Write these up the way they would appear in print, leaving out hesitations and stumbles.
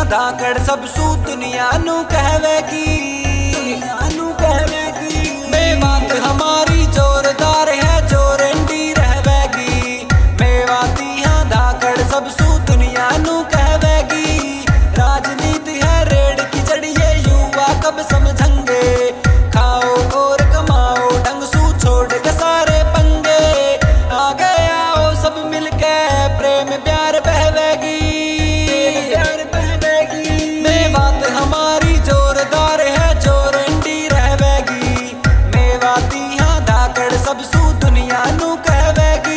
धाकड़ सब सू दुनिया नू कहवेगी, मेवात हमारी जोरदार है जो रेंडी रहवेगी। मेवाती हाँ धाकड़ सब सू दुनिया नू कहवेगी। राजनीति है रेड़ की जड़ी ये युवा कब समझेंगे। खाओ और कमाओ ढंग सू छोड़ के सारे पंगे। आगे आओ सब मिलके प्रेम प्यार बहवेगी। मेवात हमारी जोरदार है जो रेंडी रहवेगी। मेवाती हाँ धाकड़ सब सू दुनिया नू कहवेगी।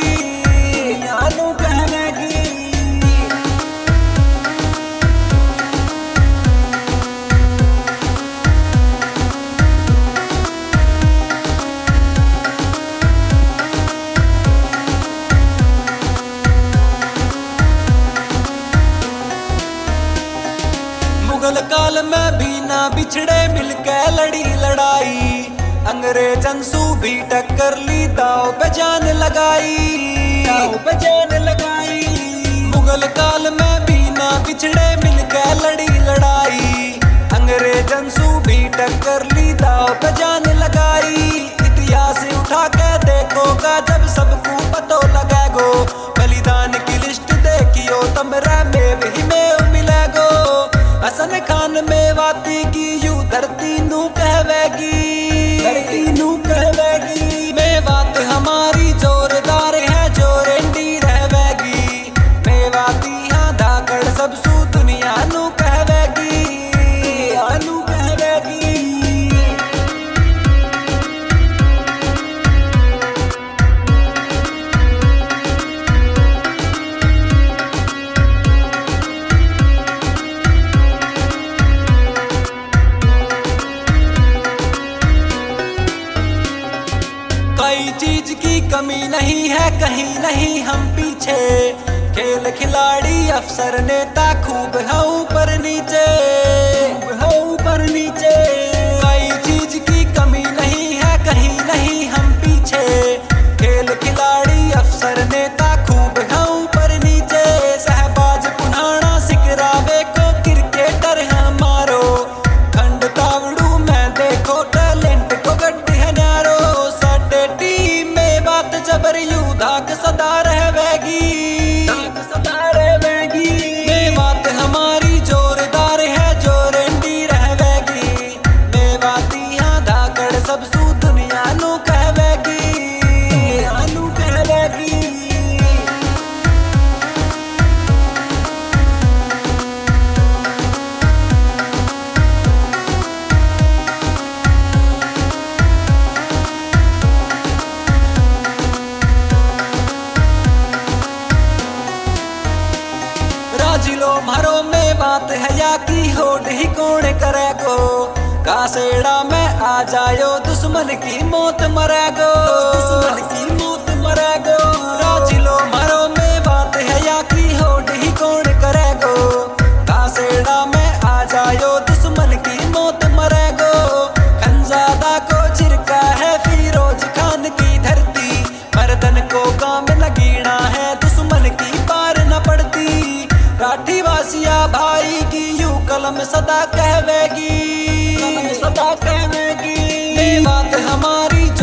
मुगल काल में भी ना बिछड़े मिलके लड़ी लड़ाई। अंग्रेजन सू भी टक्कर ली दाव पे जान लगाई। मुगल काल में भी ना बिछड़े मिलके लड़ी लड़ाई। अंग्रेजन सू भी टक्कर ली दाव पे जान लगाई। इतिहास उठा के देखोगा जब सबको पतो लगेगो। बलिदान की लिस्ट देखियो तमरा में ही में मिलेगो। हसन खान मेवाती की यू धरती नू कहवेगी। मेवात हमारी जोरदार है जो रेंडी रहवेगी। मेवाती हाँ धाकड़ सब सू दुनिया नू कहवेगी। कई चीज की कमी नहीं है कहीं नहीं हम पीछे। खेल खिलाड़ी अफसर नेता खूब है ऊपर नीचे। कई चीज की कमी नहीं है कहीं नहीं हम पीछे। खेल खिलाड़ी अफसर नेता खूब है ऊपर नीचे। सहबाज पुनाना सिकरावे को क्रिकेटर है मारो। खंड तावड़ू में देखो टैलेंट को गड्ढे है न्यारो। जबर यू धाक सदा रहवेगी। मेवात हमारी जोरदार है जो रेंडी रहवेगी। मेवाती हाँ धाकड़ सब सू दुनिया नू कहवेगी। जिलो मारो में बात है या की होड़ ही कौन करेगो। कासेड़ा में आ जायो दुश्मन की मौत मरेगो। जिलो मारो में बात है या की होड़ ही कौन करेगो। कासेड़ा में आ जायो दुश्मन की मौत मरेगो। खंजादा को चिरका है फिरोज खान की धरती। मर्दन को काम लगीना है दुश्मन की पार न पड़ती। काठी वासिया भाई की यू कलम सदा कहवेगी। मेवात हमारी